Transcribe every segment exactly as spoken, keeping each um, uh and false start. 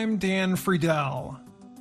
I'm Dan Friedel.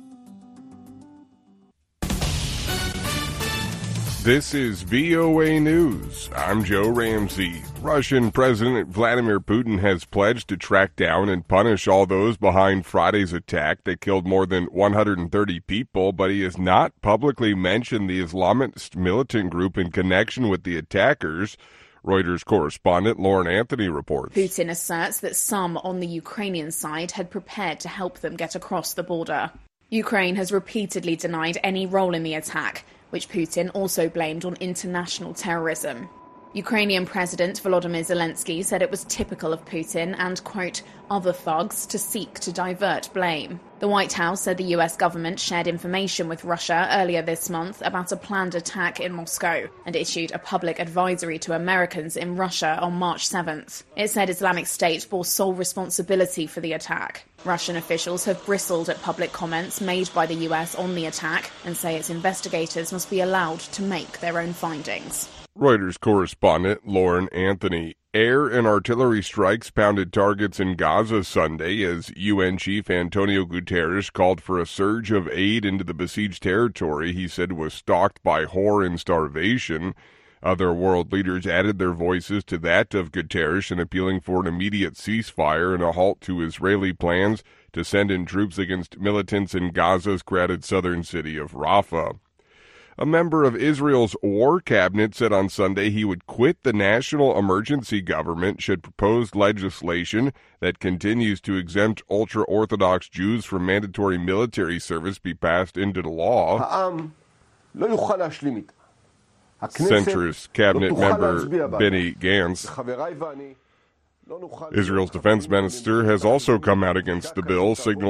This is V O A News. I'm Joe Ramsey. Russian President Vladimir Putin has pledged to track down and punish all those behind Friday's attack that killed more than one hundred thirty people, but he has not publicly mentioned the Islamist militant group in connection with the attackers. Reuters correspondent Lauren Anthony reports. Putin asserts that some on the Ukrainian side had prepared to help them get across the border. Ukraine has repeatedly denied any role in the attack, which Putin also blamed on international terrorism. Ukrainian President Volodymyr Zelensky said it was typical of Putin and, quote, other thugs to seek to divert blame. The White House said the U S government shared information with Russia earlier this month about a planned attack in Moscow and issued a public advisory to Americans in Russia on March seventh. It said Islamic State bore sole responsibility for the attack. Russian officials have bristled at public comments made by the U S on the attack and say its investigators must be allowed to make their own findings. Reuters correspondent Lauren Anthony. Air and artillery strikes pounded targets in Gaza Sunday as U N Chief Antonio Guterres called for a surge of aid into the besieged territory he said was stalked by horror and starvation. Other world leaders added their voices to that of Guterres in appealing for an immediate ceasefire and a halt to Israeli plans to send in troops against militants in Gaza's crowded southern city of Rafah. A member of Israel's war cabinet said on Sunday he would quit the national emergency government should proposed legislation that continues to exempt ultra-Orthodox Jews from mandatory military service be passed into the law. Centrist cabinet member Benny Gantz. Israel's defense minister has also come out against the bill, signaling